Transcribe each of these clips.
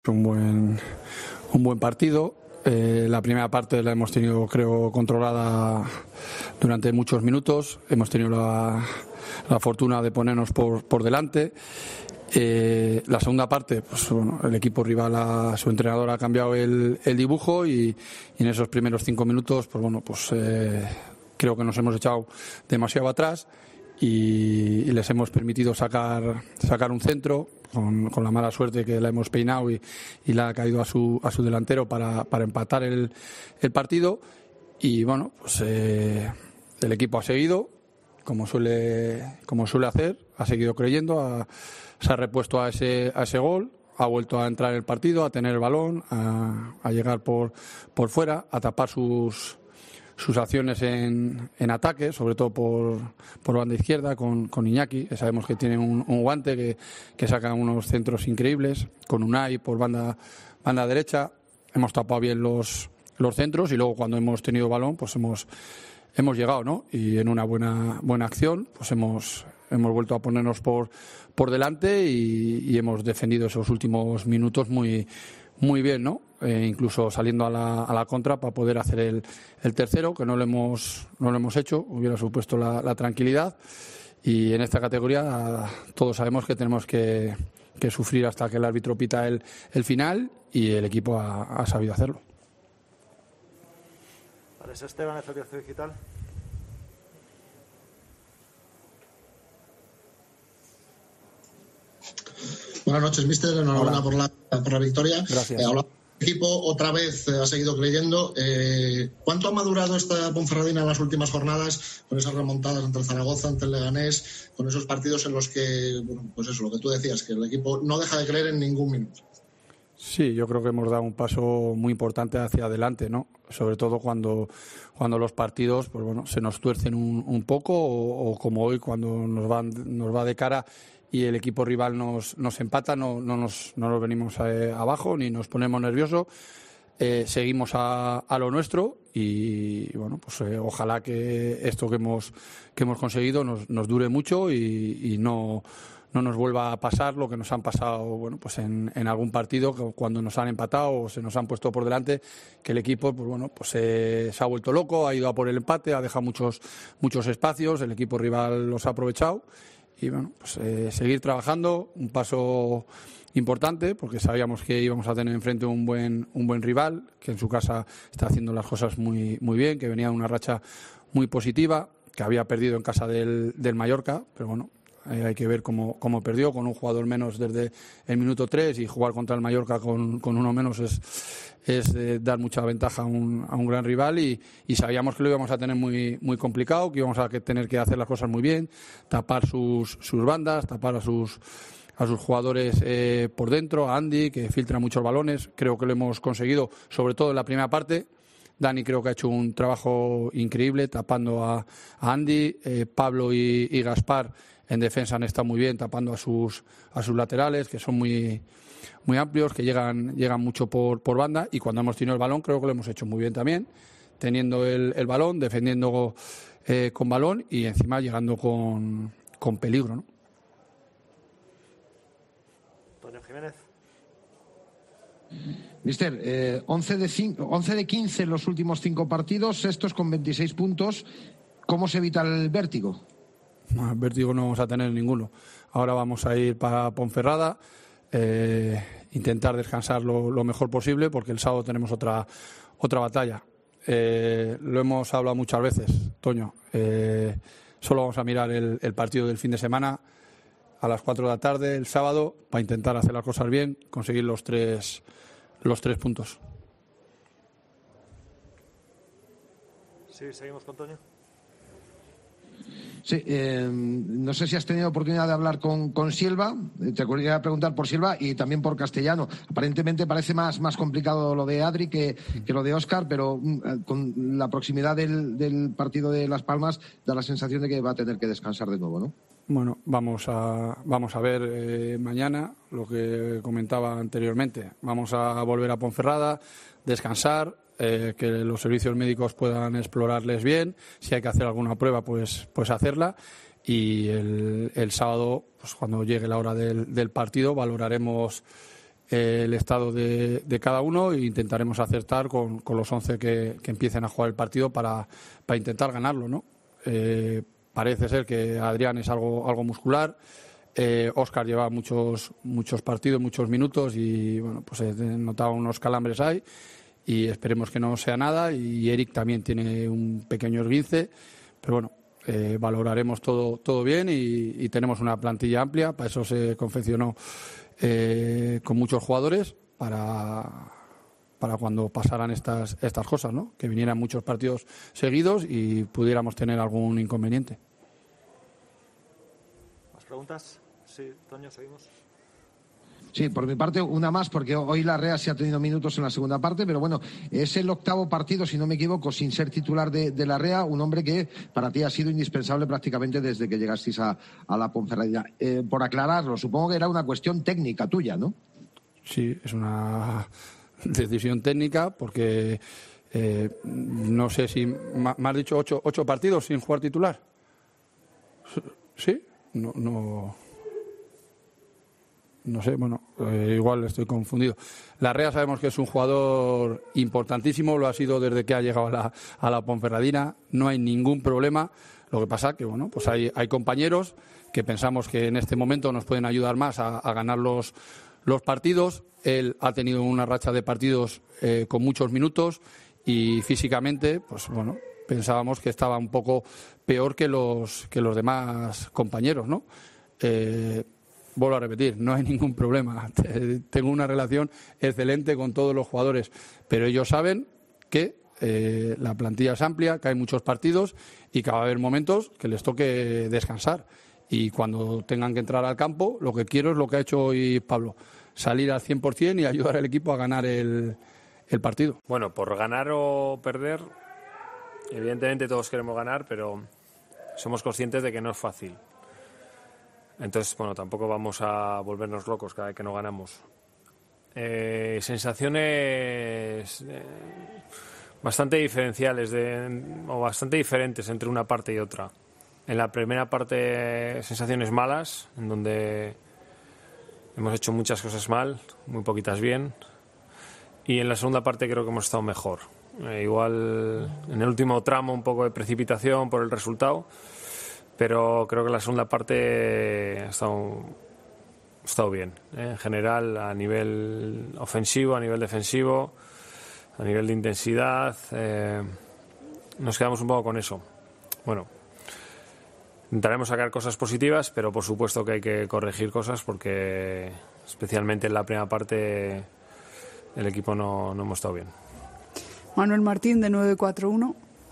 Un buen partido. La primera parte la hemos tenido, creo, controlada durante muchos minutos. Hemos tenido la fortuna de ponernos por delante. La segunda parte, pues bueno, el equipo rival, su entrenador ha cambiado el dibujo y en esos primeros 5 minutos, pues bueno, pues creo que nos hemos echado demasiado atrás y les hemos permitido sacar un centro con la mala suerte que la hemos peinado y le ha caído a su delantero para empatar el partido. Y bueno, pues el equipo ha seguido como suele hacer, ha seguido creyendo, se ha repuesto a ese gol, ha vuelto a entrar en el partido, a tener el balón, a llegar por fuera, a tapar sus acciones en ataque, sobre todo por banda izquierda con Iñaki, que sabemos que tiene un guante que saca unos centros increíbles, con Unai por banda derecha. Hemos tapado bien los centros y luego cuando hemos tenido balón pues hemos llegado, ¿no? Y en una buena acción pues hemos vuelto a ponernos por delante y hemos defendido esos últimos minutos muy bien, ¿no? Incluso saliendo a la contra para poder hacer el tercero, que no lo hemos hecho, hubiera supuesto la tranquilidad. Y en esta categoría todos sabemos que tenemos que sufrir hasta que el árbitro pita el final y el equipo ha sabido hacerlo. Alex Esteban, FBC Digital. Buenas noches, míster. Enhorabuena por la victoria. Gracias. El equipo otra vez ha seguido creyendo. ¿Cuánto ha madurado esta Ponferradina en las últimas jornadas con esas remontadas ante el Zaragoza, ante el Leganés, con esos partidos en los que, bueno, pues eso, lo que tú decías, que el equipo no deja de creer en ningún minuto? Sí, yo creo que hemos dado un paso muy importante hacia adelante, ¿no? Sobre todo cuando los partidos, pues bueno, se nos tuercen un poco o como hoy cuando nos va de cara y el equipo rival nos empata, no nos venimos abajo ni nos ponemos nerviosos, seguimos a lo nuestro y bueno, pues ojalá que esto que hemos conseguido nos dure mucho y no nos vuelva a pasar lo que nos han pasado, bueno, pues en algún partido cuando nos han empatado o se nos han puesto por delante, que el equipo, pues bueno, pues se ha vuelto loco, ha ido a por el empate, ha dejado muchos espacios, el equipo rival los ha aprovechado y bueno, pues seguir trabajando, un paso importante porque sabíamos que íbamos a tener enfrente un buen rival, que en su casa está haciendo las cosas muy bien, que venía de una racha muy positiva, que había perdido en casa del Mallorca, pero bueno, hay que ver cómo perdió, con un jugador menos desde el minuto 3 y jugar contra el Mallorca con uno menos es dar mucha ventaja a un gran rival y sabíamos que lo íbamos a tener muy complicado, que íbamos a tener que hacer las cosas muy bien, tapar sus bandas, tapar a sus jugadores por dentro, a Andy, que filtra muchos balones. Creo que lo hemos conseguido, sobre todo en la primera parte. Dani creo que ha hecho un trabajo increíble tapando a Andy, Pablo y Gaspar en defensa han estado muy bien tapando a sus laterales, que son muy amplios, que llegan mucho por banda, y cuando hemos tenido el balón creo que lo hemos hecho muy bien también, teniendo el balón, defendiendo con balón y encima llegando con peligro, ¿no? Antonio Jiménez. Mister, 11 de 15 en los últimos 5 partidos, sextos con 26 puntos. ¿Cómo se evita el vértigo? No, el vértigo no vamos a tener ninguno. Ahora vamos a ir para Ponferrada, intentar descansar lo mejor posible porque el sábado tenemos otra batalla. Lo hemos hablado muchas veces, Toño. Solo vamos a mirar el partido del fin de semana a las 4 de la tarde, el sábado, para intentar hacer las cosas bien, conseguir los tres puntos. Sí, seguimos con Toño. Sí, no sé si has tenido oportunidad de hablar con Silva. Te quería preguntar por Silva y también por Castellano. Aparentemente parece más complicado lo de Adri que lo de Óscar, pero con la proximidad del partido de Las Palmas da la sensación de que va a tener que descansar de nuevo, ¿no? Bueno, vamos a ver mañana lo que comentaba anteriormente. Vamos a volver a Ponferrada, descansar, que los servicios médicos puedan explorarles bien. Si hay que hacer alguna prueba, pues hacerla. Y el sábado, pues cuando llegue la hora del partido, valoraremos el estado de cada uno e intentaremos acertar con los 11 que empiecen a jugar el partido para intentar ganarlo, ¿no? Parece ser que Adrián es algo muscular. Óscar lleva muchos partidos, muchos minutos y bueno, pues he notado unos calambres ahí y esperemos que no sea nada. Y Eric también tiene un pequeño esguince, pero bueno, valoraremos todo bien y tenemos una plantilla amplia. Para eso se confeccionó con muchos jugadores para cuando pasaran estas cosas, ¿no? Que vinieran muchos partidos seguidos y pudiéramos tener algún inconveniente. ¿Más preguntas? Sí, Toño, seguimos. Sí, por mi parte una más, porque hoy la Real sí ha tenido minutos en la segunda parte, pero bueno, es el 8º partido, si no me equivoco, sin ser titular de la Real, un hombre que para ti ha sido indispensable prácticamente desde que llegasteis a la Ponferradina. Por aclararlo, supongo que era una cuestión técnica tuya, ¿no? Sí, es una decisión técnica porque no sé si me has dicho 8 partidos sin jugar titular. ¿Sí? No sé, bueno, igual estoy confundido. Larrea sabemos que es un jugador importantísimo, lo ha sido desde que ha llegado a la Ponferradina, no hay ningún problema. Lo que pasa que, bueno, pues hay compañeros que pensamos que en este momento nos pueden ayudar más a ganar los partidos. Él ha tenido una racha de partidos con muchos minutos y físicamente, pues bueno, pensábamos que estaba un poco peor que los demás compañeros, ¿no? Vuelvo a repetir, no hay ningún problema. Tengo una relación excelente con todos los jugadores, pero ellos saben que la plantilla es amplia, que hay muchos partidos y que va a haber momentos que les toque descansar. Y cuando tengan que entrar al campo, lo que quiero es lo que ha hecho hoy Pablo, salir al 100% y ayudar al equipo a ganar el partido. Bueno, por ganar o perder, evidentemente todos queremos ganar, pero somos conscientes de que no es fácil. Entonces, bueno, tampoco vamos a volvernos locos cada vez que no ganamos. Sensaciones bastante diferenciales o bastante diferentes entre una parte y otra. En la primera parte, sensaciones malas, en donde hemos hecho muchas cosas mal, muy poquitas bien. Y en la segunda parte creo que hemos estado mejor. Igual en el último tramo un poco de precipitación por el resultado, pero creo que la segunda parte ha estado bien. En general, a nivel ofensivo, a nivel defensivo, a nivel de intensidad, nos quedamos un poco con eso. Bueno, intentaremos sacar cosas positivas, pero por supuesto que hay que corregir cosas porque especialmente en la primera parte el equipo no hemos estado bien. Manuel Martín, de 941.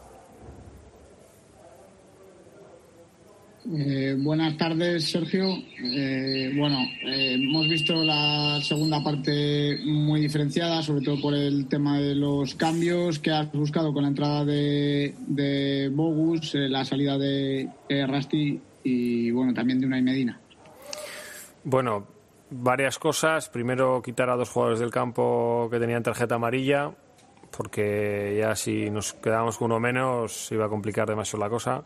Buenas tardes, Sergio. Hemos visto la segunda parte muy diferenciada, sobre todo por el tema de los cambios que has buscado con la entrada de Bogus, la salida de Rasti y bueno, también de Unai Medina. Bueno, varias cosas. Primero, quitar a 2 jugadores del campo que tenían tarjeta amarilla, porque ya si nos quedábamos con uno menos se iba a complicar demasiado la cosa.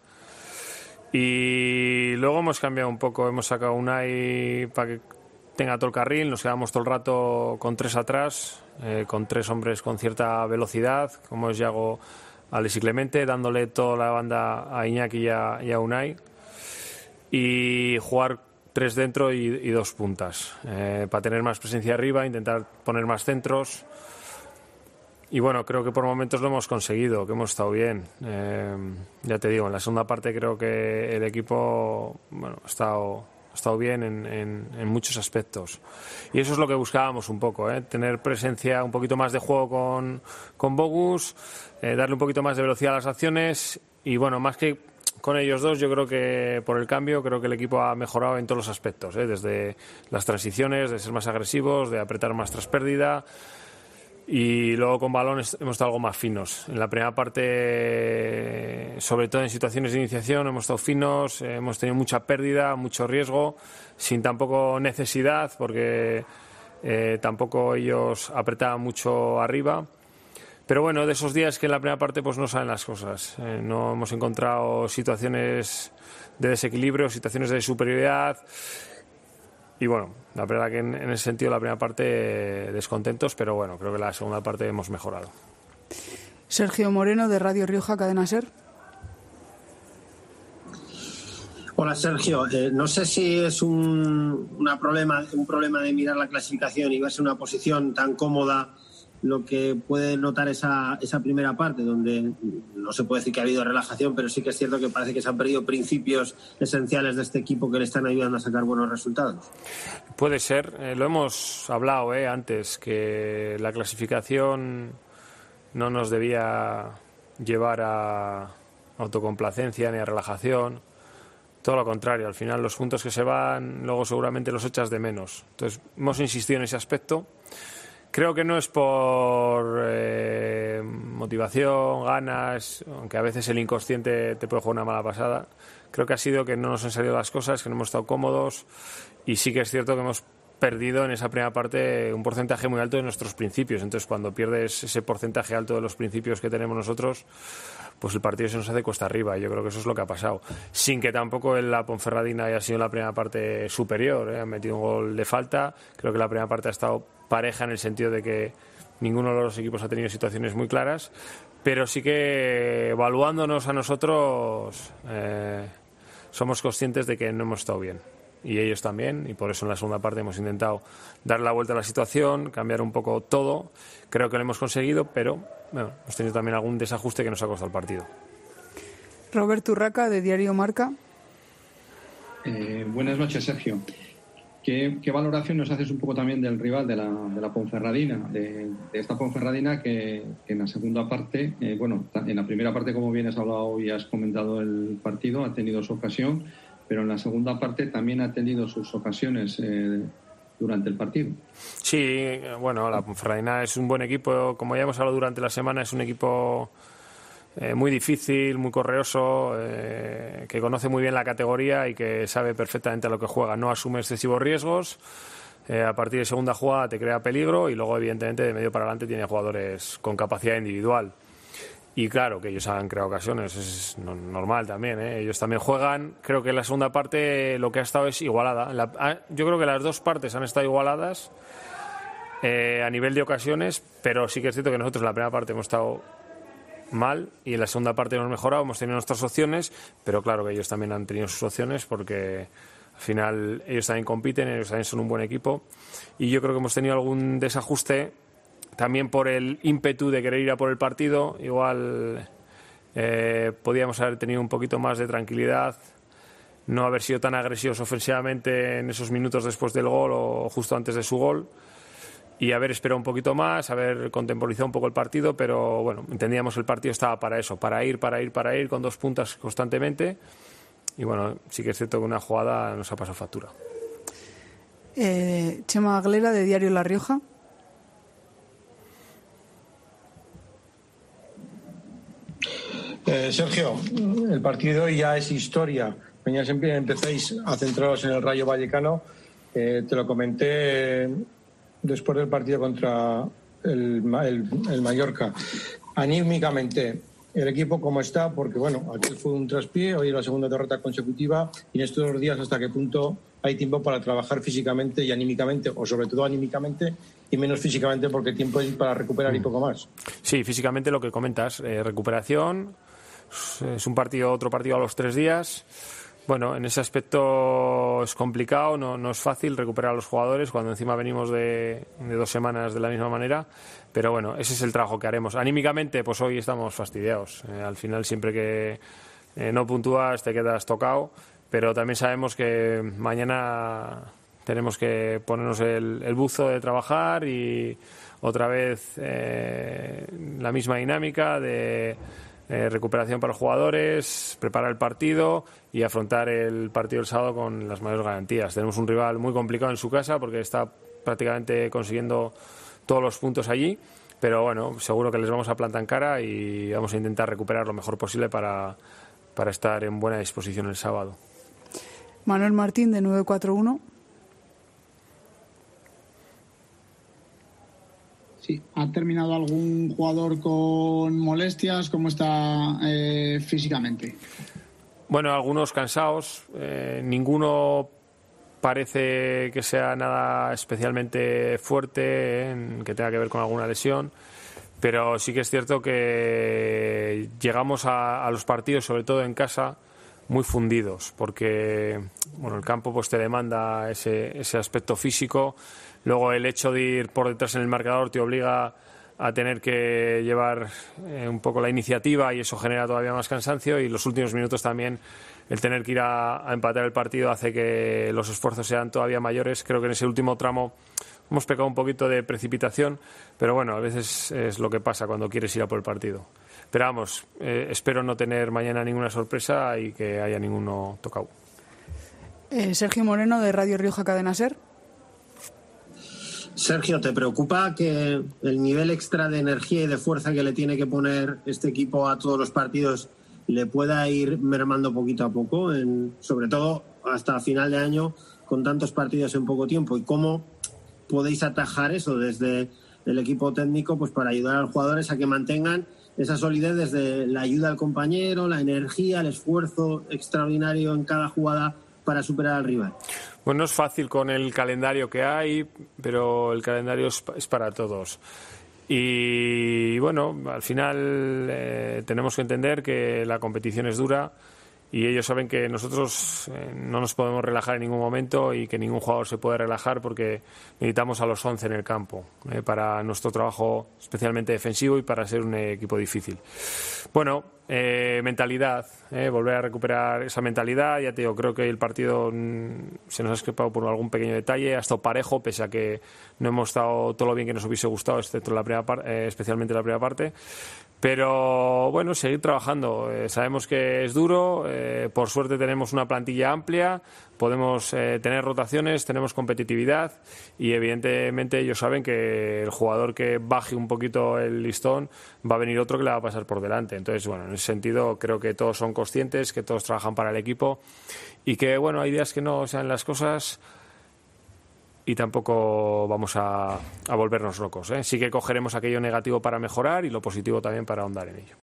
Y luego hemos cambiado un poco, hemos sacado a Unai para que tenga todo el carril, nos quedamos todo el rato con 3 atrás, con 3 hombres con cierta velocidad, como es Yago, Alex y Clemente, dándole toda la banda a Iñaki y a Unai, y jugar 3 dentro y 2 puntas, para tener más presencia arriba, intentar poner más centros. Y bueno, creo que por momentos lo hemos conseguido, que hemos estado bien. Ya te digo, en la segunda parte creo que el equipo ha estado bien en muchos aspectos. Y eso es lo que buscábamos un poco, tener presencia, un poquito más de juego con Bogus, darle un poquito más de velocidad a las acciones. Y bueno, más que con ellos dos, yo creo que por el cambio, creo que el equipo ha mejorado en todos los aspectos, desde las transiciones, de ser más agresivos, de apretar más tras pérdida. Y luego con balones hemos estado algo más finos. En la primera parte, sobre todo en situaciones de iniciación, hemos estado finos, hemos tenido mucha pérdida, mucho riesgo, sin tampoco necesidad, porque tampoco ellos apretaban mucho arriba. Pero bueno, de esos días que en la primera parte pues no salen las cosas. No hemos encontrado situaciones de desequilibrio, situaciones de superioridad. Y bueno, la verdad que en ese sentido la primera parte descontentos, pero bueno, creo que la segunda parte hemos mejorado. Sergio Moreno, de Radio Rioja, Cadena SER. Hola Sergio, no sé si es un problema de mirar la clasificación y verse una posición tan cómoda lo que puede notar esa primera parte, donde no se puede decir que ha habido relajación, pero sí que es cierto que parece que se han perdido principios esenciales de este equipo que le están ayudando a sacar buenos resultados. Puede ser, lo hemos hablado antes, que la clasificación no nos debía llevar a autocomplacencia ni a relajación. Todo lo contrario, al final los puntos que se van, luego seguramente los echas de menos. Entonces, hemos insistido en ese aspecto. Creo que no es por motivación, ganas, aunque a veces el inconsciente te puede jugar una mala pasada. Creo que ha sido que no nos han salido las cosas, que no hemos estado cómodos, y sí que es cierto que hemos perdido en esa primera parte un porcentaje muy alto de nuestros principios. Entonces, cuando pierdes ese porcentaje alto de los principios que tenemos nosotros, pues el partido se nos hace cuesta arriba. Yo creo que eso es lo que ha pasado. Sin que tampoco la Ponferradina haya sido la primera parte superior. Han metido un gol de falta. Creo que la primera parte ha estado pareja en el sentido de que ninguno de los equipos ha tenido situaciones muy claras. Pero sí que evaluándonos a nosotros somos conscientes de que no hemos estado bien. Y ellos también, y por eso en la segunda parte hemos intentado dar la vuelta a la situación, cambiar un poco todo. Creo que lo hemos conseguido, pero bueno, hemos tenido también algún desajuste que nos ha costado el partido. Roberto Urraca, de Diario Marca. Buenas noches, Sergio. ¿Qué valoración nos haces un poco también del rival de la Ponferradina, de esta Ponferradina que en la segunda parte, en la primera parte, como bien has hablado y has comentado el partido, ha tenido su ocasión, pero en la segunda parte también ha tenido sus ocasiones durante el partido? Sí, bueno, la Ponferradina es un buen equipo, como ya hemos hablado durante la semana, es un equipo muy difícil, muy correoso, que conoce muy bien la categoría y que sabe perfectamente a lo que juega. No asume excesivos riesgos, a partir de segunda jugada te crea peligro y luego, evidentemente, de medio para adelante tiene jugadores con capacidad individual. Y claro, que ellos han creado ocasiones, es normal también, ellos también juegan. Creo que en la segunda parte lo que ha estado es igualada. Yo creo que las dos partes han estado igualadas a nivel de ocasiones, pero sí que es cierto que nosotros en la primera parte hemos estado mal y en la segunda parte hemos mejorado, hemos tenido nuestras opciones, pero claro que ellos también han tenido sus opciones porque al final ellos también compiten, ellos también son un buen equipo y yo creo que hemos tenido algún desajuste también por el ímpetu de querer ir a por el partido. Igual podíamos haber tenido un poquito más de tranquilidad, no haber sido tan agresivos ofensivamente en esos minutos después del gol o justo antes de su gol y haber esperado un poquito más, haber contemporizado un poco el partido, pero bueno, entendíamos que el partido estaba para eso, para ir con dos puntas constantemente y bueno, sí que es cierto que una jugada nos ha pasado factura. Chema Aglera, de Diario La Rioja. Sergio, el partido de hoy ya es historia. Mañana siempre empezáis a centraros en el Rayo Vallecano. Te lo comenté después del partido contra el Mallorca. Anímicamente, el equipo cómo está, porque bueno, aquel fue un traspié, hoy es la segunda derrota consecutiva y en estos 2 días hasta qué punto hay tiempo para trabajar físicamente y anímicamente, o sobre todo anímicamente y menos físicamente porque tiempo es para recuperar y poco más. Sí, físicamente lo que comentas, recuperación, es otro partido a los 3 días. Bueno, en ese aspecto es complicado, no es fácil recuperar a los jugadores cuando encima venimos de 2 semanas de la misma manera, pero bueno, ese es el trabajo que haremos. Anímicamente, pues hoy estamos fastidiados. Al final, siempre que no puntúas, te quedas tocado, pero también sabemos que mañana tenemos que ponernos el buzo de trabajar y otra vez la misma dinámica de recuperación para los jugadores, preparar el partido y afrontar el partido del sábado con las mayores garantías. Tenemos un rival muy complicado en su casa porque está prácticamente consiguiendo todos los puntos allí, pero bueno, seguro que les vamos a plantar en cara y vamos a intentar recuperar lo mejor posible para estar en buena disposición el sábado. Manuel Martín, de 941. Sí, ¿ha terminado algún jugador con molestias? ¿Cómo está físicamente? Bueno, algunos cansados, ninguno parece que sea nada especialmente fuerte, que tenga que ver con alguna lesión, pero sí que es cierto que llegamos a los partidos, sobre todo en casa, muy fundidos, porque bueno, el campo pues te demanda ese aspecto físico. Luego el hecho de ir por detrás en el marcador te obliga a tener que llevar un poco la iniciativa, y eso genera todavía más cansancio, y los últimos minutos también el tener que ir a empatar el partido hace que los esfuerzos sean todavía mayores. Creo que en ese último tramo hemos pecado un poquito de precipitación, pero bueno, a veces es lo que pasa cuando quieres ir a por el partido. Pero vamos, espero no tener mañana ninguna sorpresa y que haya ninguno tocado. Sergio Moreno, de Radio Rioja Cadena SER. Sergio, ¿te preocupa que el nivel extra de energía y de fuerza que le tiene que poner este equipo a todos los partidos le pueda ir mermando poquito a poco, sobre todo hasta final de año, con tantos partidos en poco tiempo? ¿Y cómo podéis atajar eso desde el equipo técnico, pues para ayudar a los jugadores a que mantengan esa solidez desde la ayuda al compañero, la energía, el esfuerzo extraordinario en cada jugada para superar al rival? Bueno, no es fácil con el calendario que hay, pero el calendario es para todos. Y bueno, al final tenemos que entender que la competición es dura, y ellos saben que nosotros no nos podemos relajar en ningún momento, y que ningún jugador se puede relajar, porque necesitamos a los 11 en el campo para nuestro trabajo especialmente defensivo y para ser un equipo difícil. Bueno, mentalidad, volver a recuperar esa mentalidad. Ya te digo, creo que el partido se nos ha escapado por algún pequeño detalle, ha estado parejo, pese a que no hemos estado todo lo bien que nos hubiese gustado, excepto la primera especialmente la primera parte. Pero bueno, seguir trabajando. Sabemos que es duro, por suerte tenemos una plantilla amplia, podemos tener rotaciones, tenemos competitividad, y evidentemente ellos saben que el jugador que baje un poquito el listón va a venir otro que le va a pasar por delante. Entonces, bueno, en ese sentido creo que todos son conscientes, que todos trabajan para el equipo, y que bueno, hay días que no sean las cosas, y tampoco vamos a volvernos locos. Sí que cogeremos aquello negativo para mejorar y lo positivo también para ahondar en ello.